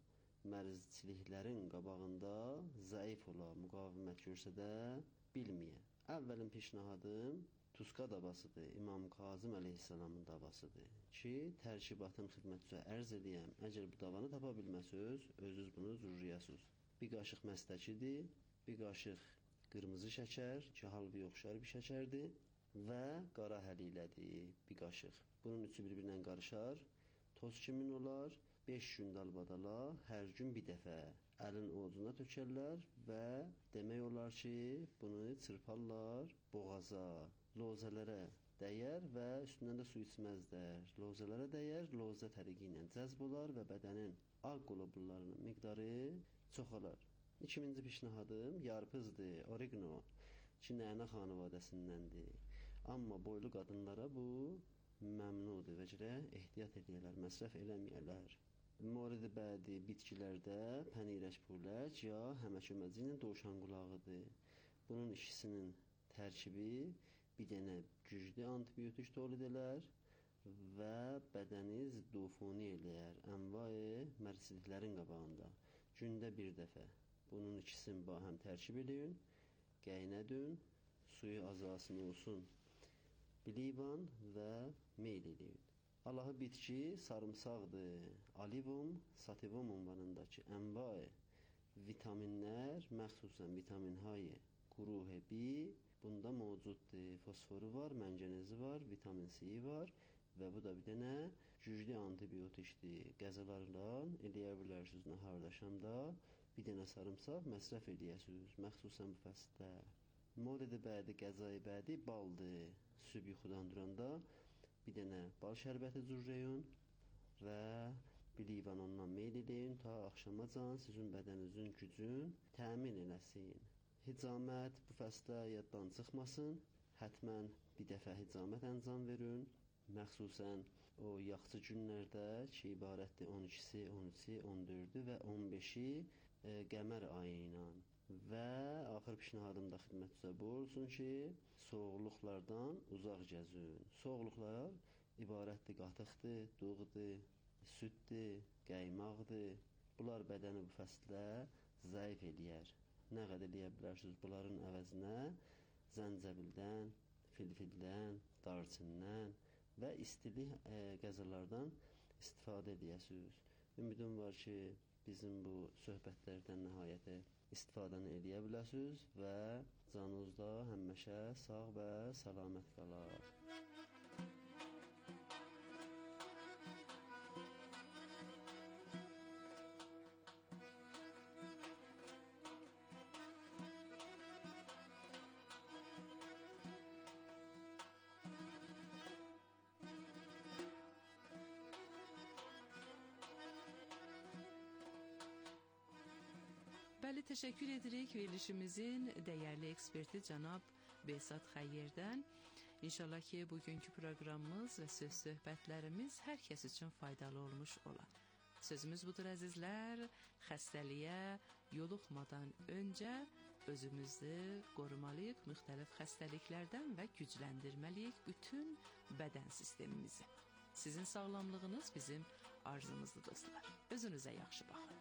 mərzçiliklərin qabağında zəif ola, müqavimət göstərə bilməyə. Əvvəlin pişnahadım Tuska davasıdır, İmam Kazım əleyhissalamın davasıdır ki, tərkibatın xidmətinizə ərz edəyəm. Əgər bu davanı tapa bilməsiniz, özünüz bunu zürriyəsiz. Bir qaşıq məstəkidir, bir qaşıq qırmızı şəkər, ki, halvaya oxşar bir şəkərdir və qara həlilədir, bir qaşıq. Bunun üçü bir-birinə qarışar, toz kimin olar, beş gün dalbadala, hər gün bir dəfə əlin ovucuna tökərlər və demək olar ki, bunu çırparlar boğaza, lozələrə dəyər və üstündən də su içməzlər. Lozələrə dəyər, lozə təriqi ilə cəzb olar və bədənin ağ qlobullarının miqdarı çoxalar. İkinci pişnahadım yarpızdır, oregano, ki, nənə xanavadəsindəndir. Amma boylu qadınlara bu məmnudur və görə ehtiyat edərlər, məsrəf eləməyərlər. Mورد بعدی bitkilərdə pənirək pürləc ya həməköməci ilə dovşan qulağıdır. Bunun ikisinin tərkibi bir dənə güclü antibiotik tolid elər və bədəni ziddofoni eləyər, ənvai mərsizliklərin qabağında. Gündə bir dəfə bunun ikisini ba həm tərkib edin, qəynədin, suyu azalsın olsun, bilivan və meyl edin. Allahı bitki sarımsaqdır. Alivum, sativum ünvanındakı ənvai vitaminlər, məxsusən vitamin H, quruh B, bunda mövcuddur. Fosforu var, mənganizi var, vitamin C var və bu da bir dənə güclü antibiotikdir. Qəzalardan eləyə bilərsiniz nahardaşanda bir dənə sarımsaq məsrəf eləyəsiniz, məxsusən bu fəsdə. Mورد bədi, qəzayı bədi baldır. Sübh yuxudan duranda bir dənə bal şərbəti cürrəyin və bir livan ondan meyl edin ta axşamacan sizin bədəninizin gücün təmin eləsin. Hicamət bu fəslə yaddan çıxmasın. Hətmən bir dəfə hicamət əncam verin. Məxsusən o yaxçı günlərdə ki, ibarətdir on ikisi, on üçü, on dördü və on beşi e, qəmər ayı ilə. Və axır pişnahadımda xidmətinizə bu olsun ki, soğuqluqlardan uzaq gəzin. Soğuqluqlar ibarətdir qatıqdır, doğudur, süddir, qəymaqdır. Bunlar bədəni bu fəslə zəif eləyər. Nə qədər eləyə bilərsiniz bunların əvəzinə zəncəbildən, filfildən, darçından və istili e, qəzalardan istifadə edəsiniz. Ümidim var ki, bizim bu söhbətlərdən nəhayəti istifadəni eləyə biləsiniz və canınızda həmişə sağ və səlamət qalar. Bəli, təşəkkür edirik verilişimizin dəyərli eksperti cənab Behzad Xəyyərdən. İnşallah ki, bugünkü proqramımız və söz söhbətlərimiz hər kəs üçün faydalı olmuş olar. Sözümüz budur əzizlər, xəstəliyə yoluxmadan öncə özümüzü qorumalıyıq müxtəlif xəstəliklərdən və gücləndirməliyik bütün bədən sistemimizi. Sizin sağlamlığınız bizim arzumuzdur dostlar. Özünüzə yaxşı baxın.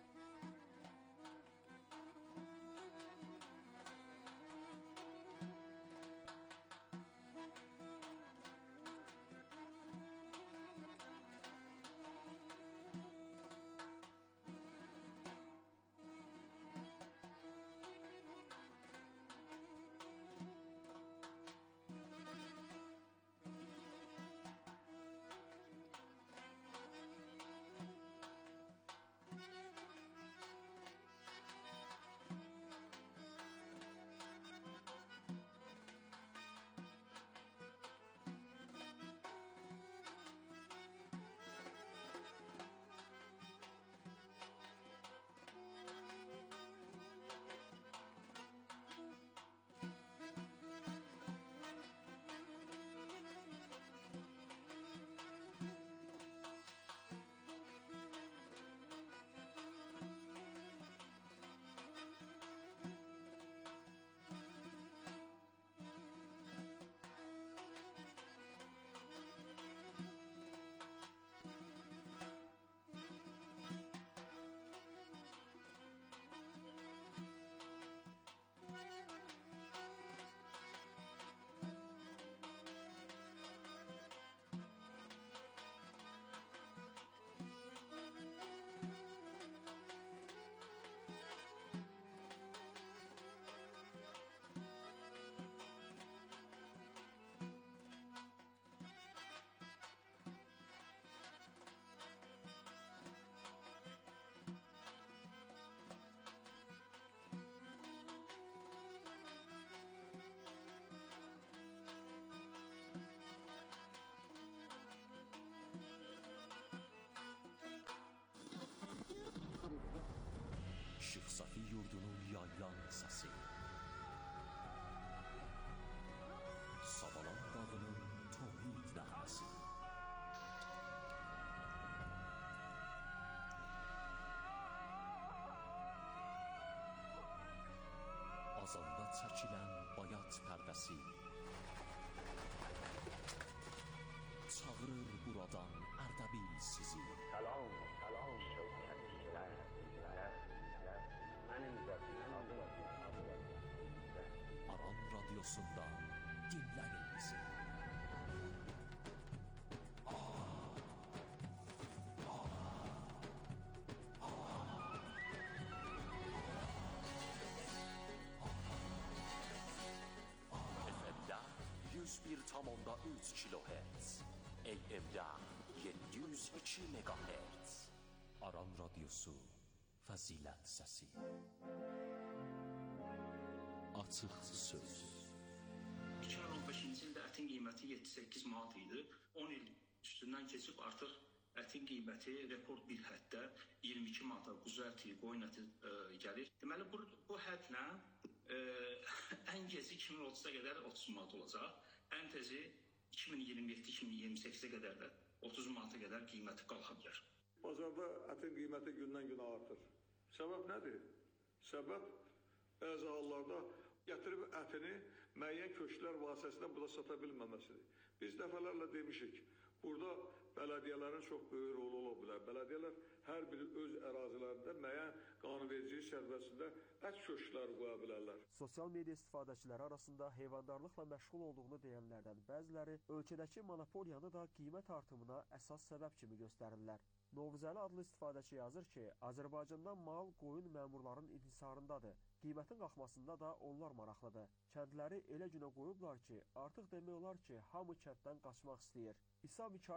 Işıq Safi yurdunun yaylan səsi, Savalan dağının tohid nəğməsi, azanda çəkilən bayat pərdəsi, çağırır buradan Ərdəbil sizi. Salam, salam şövkətliklər, mənim zəfim adım Aran Radyosu'nda dinləyin bizi. F M'də yüz bir tam onda üç kilohertz, A M'də yeddi yüz iki megahertz. Aran Radyosu, fəzilət səsi. Açıq söz. iki min on beşinci ildə ətin qiyməti yeddi səkkiz manat idi. on il üstündən keçib artıq ətin qiyməti rekord bir həddə iyirmi iki manata quzu əti, qoyun əti ə, gəlir. Deməli bu, bu hədlə ə, ən geci iki min otuzda qədər otuz manat olacaq. Ən tezi iki min iyirmi yeddi iki min iyirmi səkkizə qədər də otuz manata qədər qiyməti qalxa bilər. Bazarda ətin qiyməti gündən-günə artır. Səbəb nədir? Səbəb bəzi hallarda gətirib ətini müəyyən köşklər vasitəsilə burada sata bilməməsidir. Biz dəfələrlə demişik, burada bələdiyyələrin çox böyük rolu ola bilər. Bələdiyyələr hər biri öz ərazilərində müəyyən qanunvericilik sərvəsində ət köşkləri qoya bilərlər. Sosial media istifadəçiləri arasında heyvandarlıqla məşğul olduğunu deyənlərdən bəziləri ölkədəki monopoliyanı da qiymət artımına əsas səbəb kimi göstərirlər. Novruzəli adlı istifadəçi yazır ki, Azərbaycanda mal qoyun məmurların inhisarındadır. Qiymətin qalxmasında da onlar maraqlıdır. Kəndləri elə günə qoyublar ki, artıq demək olar ki, hamı kənddən qaçmaq istəyir. İsa Mikail adlı istifadəçi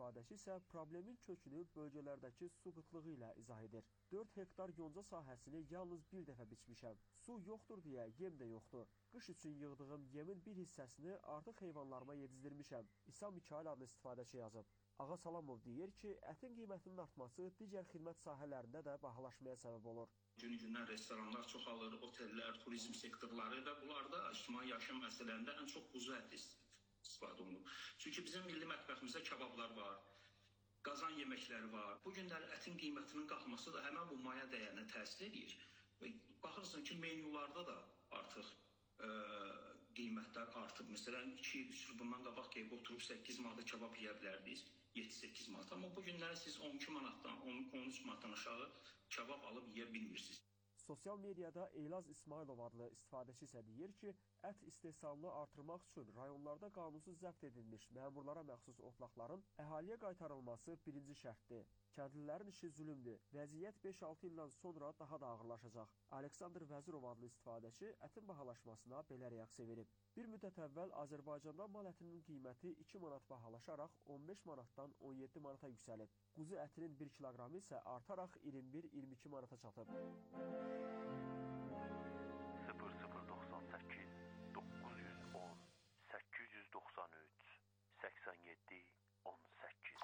istifadəçi isə problemin kökünü bölgələrdəki su qıtlığı ilə izah edir. dörd hektar yonca sahəsini yalnız bir dəfə biçmişəm. Su yoxdur deyə yem də yoxdur. Qış üçün yığdığım yemin bir hissəsini artıq heyvanlarıma yedizdirmişəm. İsa Mikail adlı istifadəçi yazıb. Ağa Salamov deyir ki, ətin qiymətinin artması digər xidmət sahələrində də bahalaşmaya səbəb olur. Gün-gündən restoranlar çoxalır, otellər, turizm sektorları və bunlarda ictimai yaşam məsələlərində ən çox quzu əti istifadə olunur. Çünki bizim milli mətbəximizdə kabablar var, qazan yeməkləri var. Bu günlər ətin qiymətinin qalxması da həmən bu maya dəyərinə təsir edir. Baxırsan ki, menyularda da artıq ə, qiymətlər artıb. Məsələn, iki il, üç il bundan qabaq qeyb oturub səkkiz manata kabab yeyə bilərdiniz, yeddi səkkiz manat. Amma bu günləri siz on iki manatdan, on üç manatdan aşağı kabab alıb yeyə bilmirsiniz. Sosial mediada Eylaz İsmailov adlı istifadəçi isə deyir ki, ət istehsalını artırmaq üçün rayonlarda qanunsuz zəbt edilmiş məmurlara məxsus otlaqların əhaliyə qaytarılması birinci şərtdir. Kəndlilərin işi zülümdür. Vəziyyət beş altı ildən sonra daha da ağırlaşacaq. Aleksandr Vəzirov adlı istifadəçi ətin bahalaşmasına belə reaksiya verib. Bir müddət əvvəl Azərbaycanda mal ətinin qiyməti iki manat bahalaşaraq on beş manatdan on yeddi manata yüksəlib. Quzu ətinin bir kiloqramı isə artaraq iyirmi bir iyirmi iki manata çatıb. sıfır sıfır doxsan səkkiz doqquz yüz on səkkiz yüz doxsan üç səksən yeddi on səkkiz.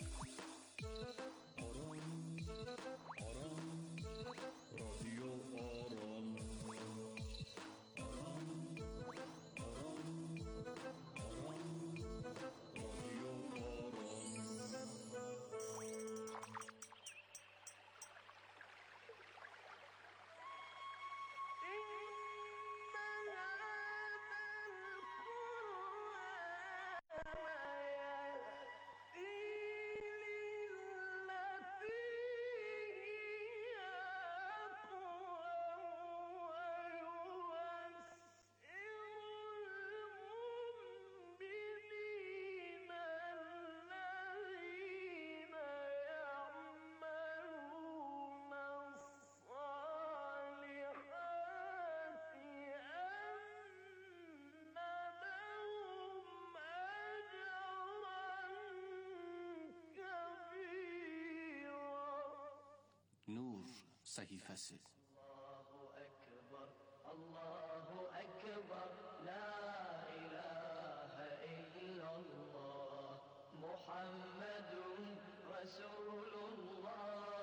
Nur səhifəsi. Allahu Ekber, Allahu Ekber, La ilahe illallah, Muhammedun Resulullah,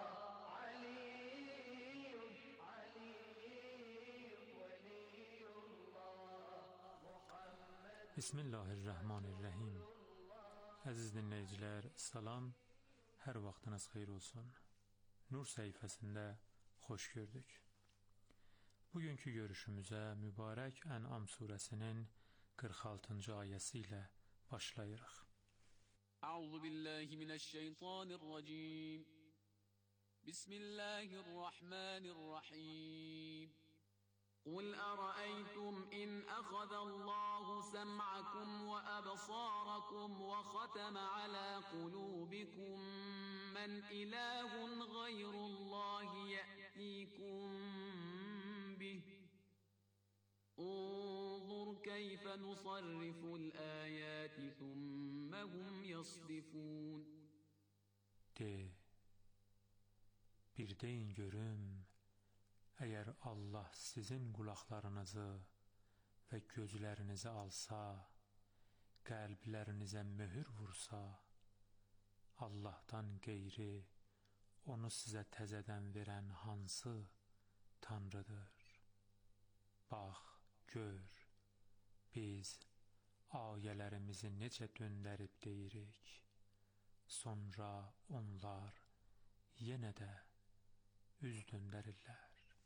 Aliyyun, Aliyyun, Veliyullah, Muhammed. Bismillahirrahmanirrahim. Əziz dinləyicilər, salam, hər vaxtınız xeyir olsun. Nur səhifəsində xoş gördük. Bugünkü görüşümüzə mübarək Ən'am surəsinin qırx altıncı ayəsi ilə başlayırıq. Əuzu billahi minəşşeytanirracim. Bismillahirrahmanirrahim. قل أرأيتم إن أخذ الله سمعكم وأبصاركم وختم على قلوبكم من إله غير الله يأتيكم به انظر كيف نصرف الآيات ثم هم يصدفون. De, bir deyin görüm, əgər Allah sizin qulaqlarınızı və gözlərinizi alsa, qəlblərinizə möhür vursa, Allahdan qeyri onu sizə təzədən verən hansı Tanrıdır? Bax, gör, biz ayələrimizi necə döndərib deyirik, sonra onlar yenə də üz döndərirlər.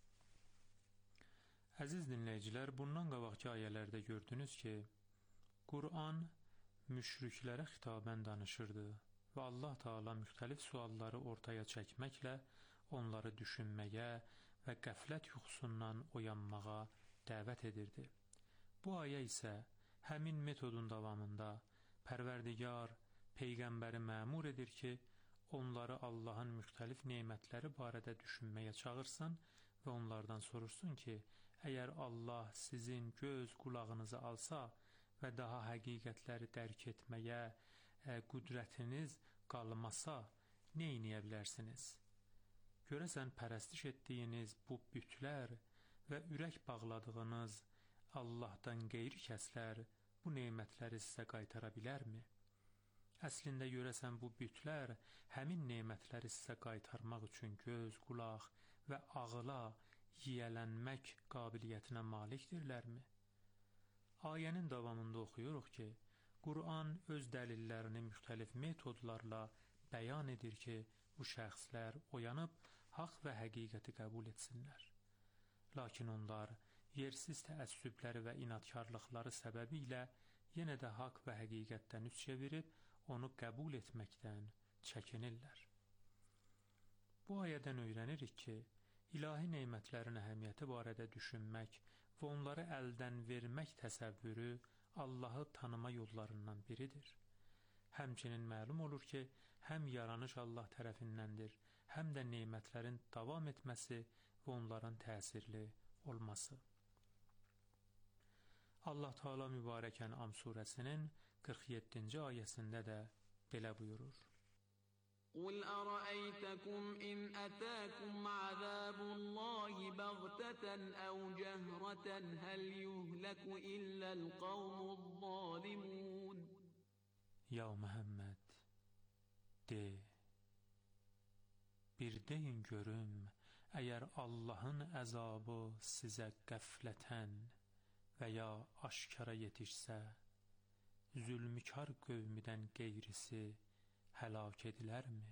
Əziz dinləyicilər, bundan qabaqki ayələrdə gördünüz ki, Qur'an müşriklərə xitabən danışırdı və Allah Taala müxtəlif sualları ortaya çəkməklə onları düşünməyə və qəflət yuxusundan oyanmağa dəvət edirdi. Bu ayə isə həmin metodun davamında Pərverdigar Peyğəmbəri məmur edir ki, onları Allahın müxtəlif nemətləri barədə düşünməyə çağırsın və onlardan soruşsun ki, əgər Allah sizin göz qulağınızı alsa və daha həqiqətləri dərk etməyə qüdrətiniz qalmasa, nə edə bilərsiniz? Görəsən pərəstiş etdiyiniz bu bütlər və ürək bağladığınız Allahdan qeyri kəslər bu nemətləri sizə qaytara bilərmi? Əslində görəsən bu bütlər həmin nemətləri sizə qaytarmaq üçün göz, qulaq və ağıla yiyələnmək qabiliyyətinə malikdirlərmi? Ayənin davamında oxuyuruq ki, Quran öz dəlillərini müxtəlif metodlarla bəyan edir ki, bu şəxslər oyanıb haqq və həqiqəti qəbul etsinlər. Lakin onlar yersiz təəssübləri və inadkarlıqları səbəbilə yenə də haqq və həqiqətdən üz çevirib onu qəbul etməkdən çəkinirlər. Bu ayədən öyrənirik ki, ilahi nemətlərin əhəmiyyəti barədə düşünmək və onları əldən vermək təsəvvürü Allahı tanıma yollarından biridir. Həmçinin məlum olur ki, həm yaranış Allah tərəfindəndir, həm də nemətlərin davam etməsi və onların təsirli olması. Allah Teala mübarək Ən'am surəsinin qırx yeddinci ayəsində də belə buyurur. قل أرأيتكم إن أتاكم عذاب الله بغتة أو جهرة هل يهلك إلا القوم الظالمون Ya Muhammed, de, bir deyin görüm, əgər Allahın əzabı sizə qəflətən və ya aşkara yetişsə, zülmkar qövmidən qeyrisi həlak edilərmi?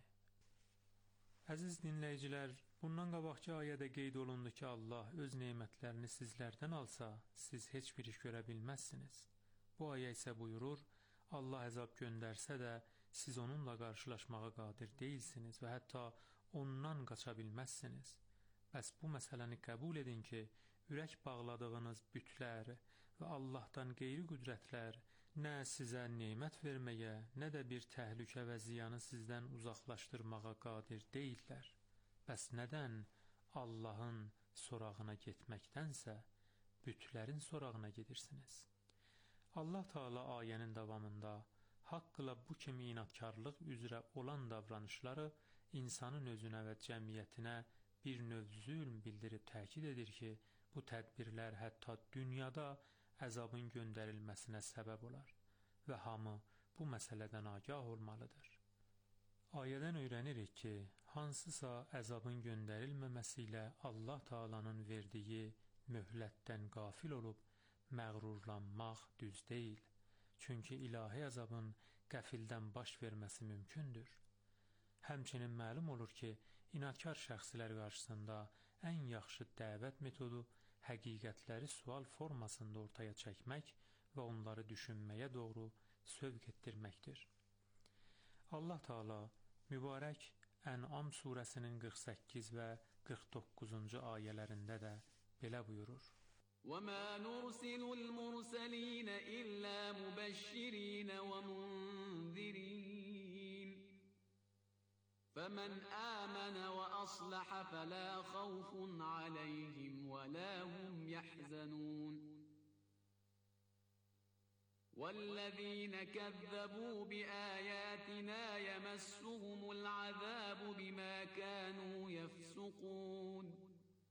Əziz dinləyicilər, bundan qabaqki ayədə qeyd olundu ki, Allah öz nemətlərini sizlərdən alsa, siz heç bir iş görə bilməzsiniz. Bu ayə isə buyurur, Allah əzab göndərsə də siz onunla qarşılaşmağa qadir deyilsiniz və hətta ondan qaça bilməzsiniz. Bəs bu məsələni qəbul edin ki, ürək bağladığınız bütlər və Allahdan qeyri qüdrətlər nə sizə nemət verməyə, nə də bir təhlükə və ziyanı sizdən uzaqlaşdırmağa qadir deyillər. Bəs nədən Allahın sorağına getməkdənsə, bütlərin sorağına gedirsiniz? Allah Teala ayənin davamında haqqla bu kimi inadkarlıq üzrə olan davranışları insanın özünə və cəmiyyətinə bir növ zülm bildirib təkid edir ki, bu tədbirlər hətta dünyada əzabın göndərilməsinə səbəb olar və hamı bu məsələdən agah olmalıdır. Ayədən öyrənirik ki, hansısa əzabın göndərilməməsi ilə Allah Teala'nın verdiyi möhlətdən qafil olub məğrurlanmaq düz deyil. Çünki ilahi əzabın qəfildən baş verməsi mümkündür. Həmçinin məlum olur ki, inadkar şəxslər qarşısında ən yaxşı dəvət metodu həqiqətləri sual formasında ortaya çəkmək və onları düşünməyə doğru sövq etdirməkdir. Allah Teala mübarək Ən'am surəsinin qırx səkkiz və qırx doqquzuncu ayələrində də belə buyurur. وَمَا نُرْسِلُ الْمُرْسَلِينَ إِلَّا مُبَشِّرِينَ وَمُنذِرِينَ فَمَنْ آمَنَ وَأَصْلَحَ فَلَا خَوْفٌ عَلَيْهِمْ وَلَا هُمْ يَحْزَنُونَ وَالَّذِينَ كَذَّبُوا بِآيَاتِنَا يَمَسُّهُمُ الْعَذَابُ بِمَا كَانُوا يَفْسُقُونَ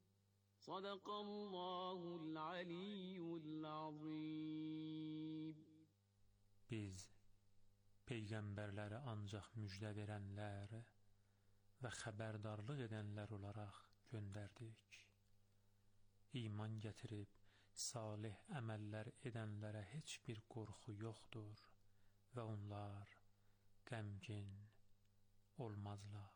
Sadaqallahul aliyyul azim. Biz peyğəmbərləri ancaq müjdə verənlər və xəbərdarlıq edənlər olaraq göndərdik. İman gətirib salih əməllər edənlərə heç bir qorxu yoxdur və onlar qəmgin olmazlar.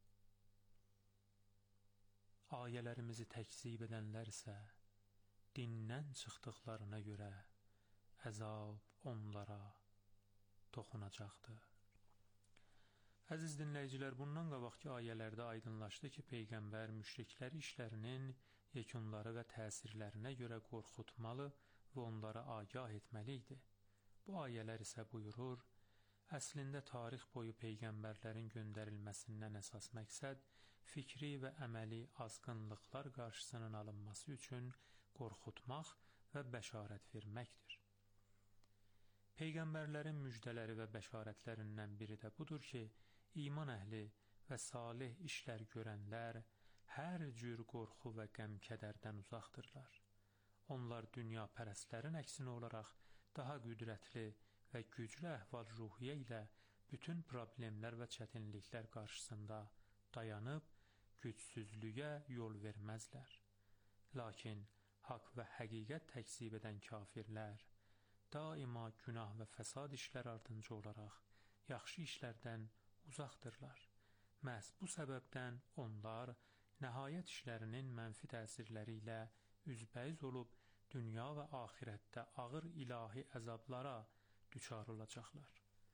Ayələrimizi təkzib edənlər isə dindən çıxdıqlarına görə əzab onlara toxunacaqdır. Əziz dinləyicilər, bundan qabaqki ayələrdə aydınlaşdı ki, Peyğəmbər müşrikləri işlərinin yekunları və təsirlərinə görə qorxutmalı və onları agah etməli idi. Bu ayələr isə buyurur, əslində tarix boyu Peyğəmbərlərin göndərilməsindən əsas məqsəd fikri və əməli azğınlıqlar qarşısının alınması üçün qorxutmaq və bəşarət verməkdir. Peyğəmbərlərin müjdələri və bəşarətlərindən biri də budur ki, iman əhli və salih işlər görənlər hər cür qorxu və qəm-kədərdən uzaqdırlar. Onlar dünya pərəstlərin əksinə olaraq daha qüdrətli və güclü əhval-ruhiyyə ilə bütün problemlər və çətinliklər qarşısında dayanıb gücsüzlüyə yol verməzlər. Lakin haqq və həqiqət təkzib edən kafirlər daima günah və fəsad işlər ardınca olaraq yaxşı işlərdən uzaqdırlar. Məhz bu səbəbdən onlar nəhayət işlərinin mənfi təsirləri ilə üzbəyiz olub dünya və axirətdə ağır ilahi əzablara düçar olacaqlar.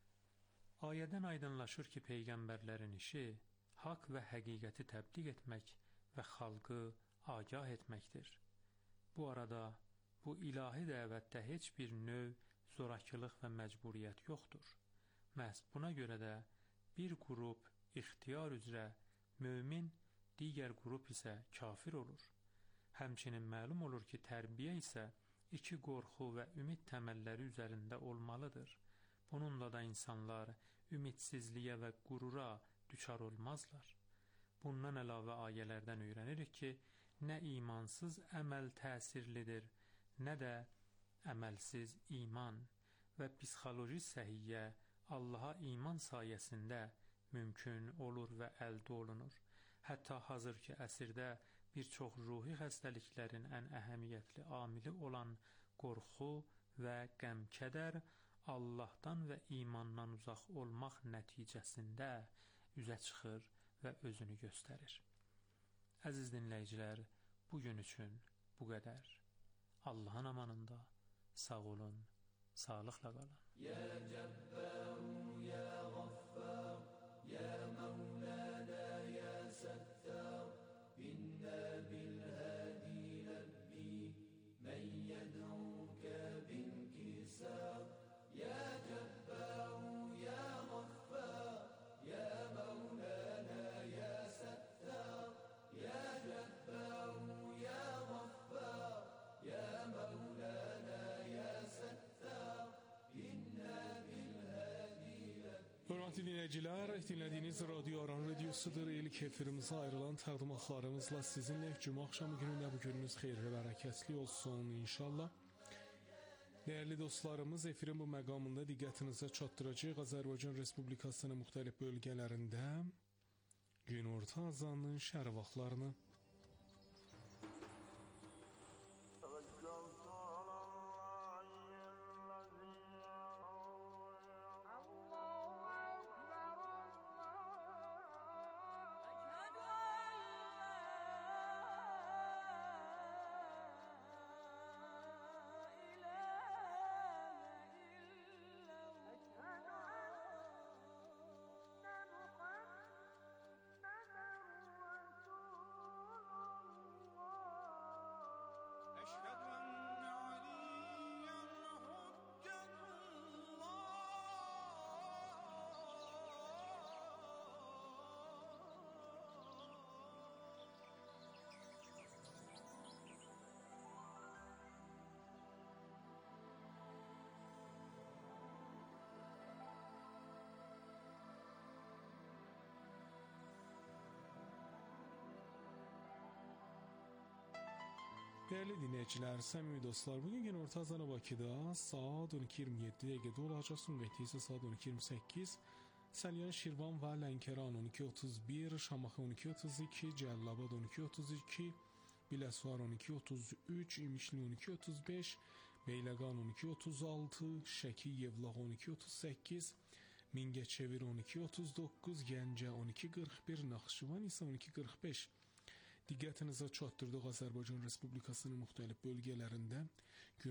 Ayədən aydınlaşır ki, peyğəmbərlərin işi haqq və həqiqəti təbliğ etmək və xalqı agah etməkdir. Bu arada bu ilahi dəvətdə heç bir növ zorakılıq və məcburiyyət yoxdur. Məhz buna görə də bir qrup ixtiyar üzrə mömin, digər qrup isə kafir olur. Həmçinin məlum olur ki, tərbiyə isə iki qorxu və ümid təməlləri üzərində olmalıdır. Bununla da insanlar ümidsizliyə və qürura düçar olmazlar. Bundan əlavə ayələrdən öyrənirik ki, nə imansız əməl təsirlidir, nə də əməlsiz iman və psixoloji səhiyyə Allaha iman sayəsində mümkün olur və əldə olunur. Hətta hazırki əsrdə bir çox ruhi xəstəliklərin ən əhəmiyyətli amili olan qorxu və qəm-kədər Allahdan və imandan uzaq olmaq nəticəsində üzə çıxır və özünü göstərir. Əziz dinləyicilər, bugün üçün bu qədər. Allahın amanında sağ olun, sağlıqla qalın. Ya Cəbbəru, ya Qaffar, ya Mevlana, ya Səttar, inna bil-hadi labbi, men yed'uka bil-kisar. Ya Cəbbəru, ya Qaffar, ya Mevlana, ya Səttar, ya Cəbbəru, ya Qaffar, ya Mevlana, ya Səttar, inna bil-hadi labbi. Hörmətli dinləyicilər, dinlədiyiniz Radio Aran radiosudur. İlk efirimizə ayrılan təqdimatlarımızla sizinlə cümə axşamı günündə bu gününüz xeyirli və hərəkətli olsun inşallah. Dəyərli dostlarımız, efirin bu məqamında diqqətinizə çatdıracaq Azərbaycan Respublikasının müxtəlif bölgələrində günorta azanının şəhər vaxtlarını. Değerli dinleyiciler, səmimi dostlar, bugün günorta azanı Bakıda saat on iki iyirmi yeddi dəqiqədə olacaq, Sumqayıtda isə saat on iki iyirmi səkkiz, Səlyan, Şirvan və Lənkəran on iki otuz bir, Şamaxı on iki otuz iki, Cəllabad on iki otuz iki, Biləsuvar on iki otuz üç, İmişli on iki otuz beş, Beyləqan on iki otuz altı, Şəki, Yevlax on iki otuz səkkiz, Mingəçevir on iki otuz doqquz, Gəncə on iki qırx bir, Naxçıvan isə on iki qırx beş. Diqqətinizə çatdırdıq Azərbaycan Respublikasının müxtəlif bölgələrində